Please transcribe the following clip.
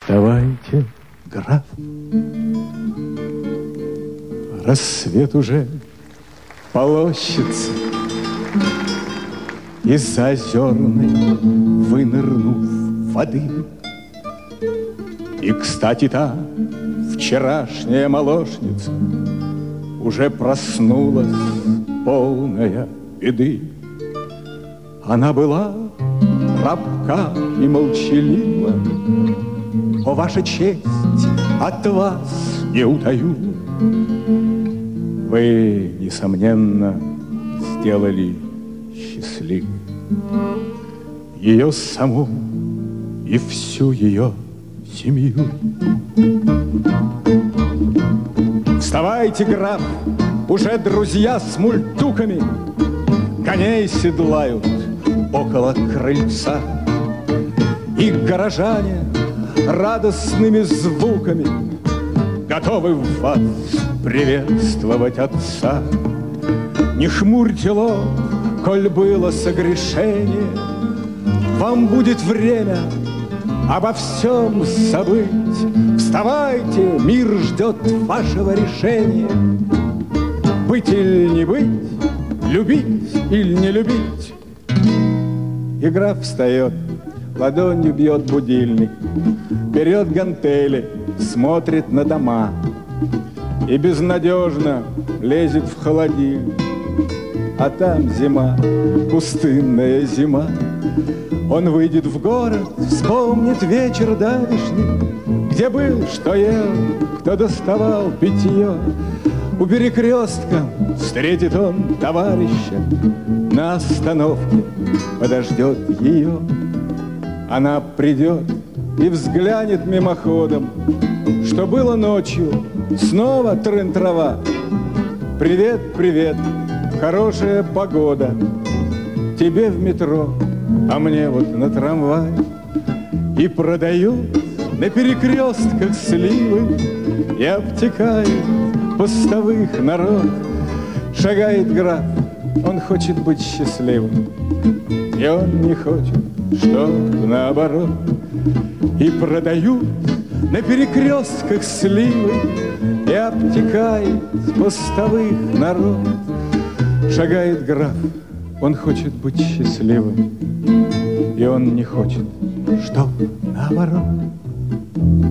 Вставайте, граф, рассвет уже полощется. Из озерной вынырнув воды. И, кстати, та вчерашняя молочница уже проснулась, полная беды. Она была робка и молчалива. О, ваша честь, от вас не утаю. Вы, несомненно, сделали счастливой ее саму и всю ее семью. Вставайте, граф, уже друзья с мультуками коней седлают около крыльца. И горожане радостными звуками готовы вас приветствовать отца. Не хмурьте лоб, коль было согрешение, вам будет время обо всем забыть. Вставайте, мир ждет вашего решения. Быть или не быть, любить или не любить. И граф встает, ладонью бьет будильник, берет гантели, смотрит на дома и безнадежно лезет в холодильник. А там зима, пустынная зима. Он выйдет в город, вспомнит вечер давешний, где был, что ел, кто доставал питье. У перекрестка встретит он товарища, на остановке подождет ее. Она придет и взглянет мимоходом, что было ночью, снова трын-трава. Привет, привет, хорошая погода, тебе в метро, а мне вот на трамвай. И продают на перекрестках сливы, и обтекает постовых народ. Шагает граф, он хочет быть счастливым, и он не хочет, чтоб наоборот. И продают на перекрестках сливы, и обтекает постовых народ. Шагает граф, он хочет быть счастливым, и он не хочет, чтоб наоборот.